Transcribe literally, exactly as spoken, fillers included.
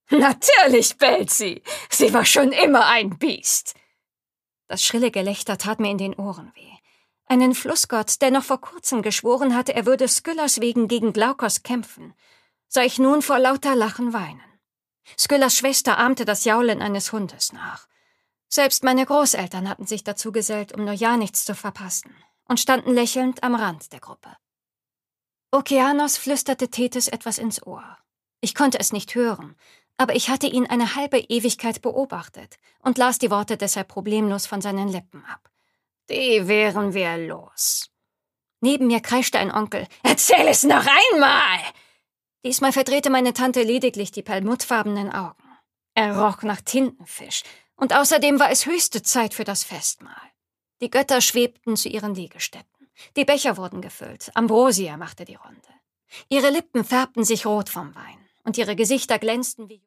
Natürlich bellt sie. Sie war schon immer ein Biest. Das schrille Gelächter tat mir in den Ohren weh. Einen Flussgott, der noch vor kurzem geschworen hatte, er würde Skyllas wegen gegen Glaukos kämpfen, sah ich nun vor lauter Lachen weinen. Skyllas Schwester ahmte das Jaulen eines Hundes nach. Selbst meine Großeltern hatten sich dazu gesellt, um nur ja nichts zu verpassen, und standen lächelnd am Rand der Gruppe. Okeanos flüsterte Tethys etwas ins Ohr. Ich konnte es nicht hören, aber ich hatte ihn eine halbe Ewigkeit beobachtet und las die Worte deshalb problemlos von seinen Lippen ab. Die wären wir los. Neben mir kreischte ein Onkel. »Erzähl es noch einmal!« Diesmal verdrehte meine Tante lediglich die perlmuttfarbenen Augen. Er roch nach Tintenfisch, und außerdem war es höchste Zeit für das Festmahl. Die Götter schwebten zu ihren Liegestätten. Die Becher wurden gefüllt, Ambrosia machte die Runde. Ihre Lippen färbten sich rot vom Wein, und ihre Gesichter glänzten wie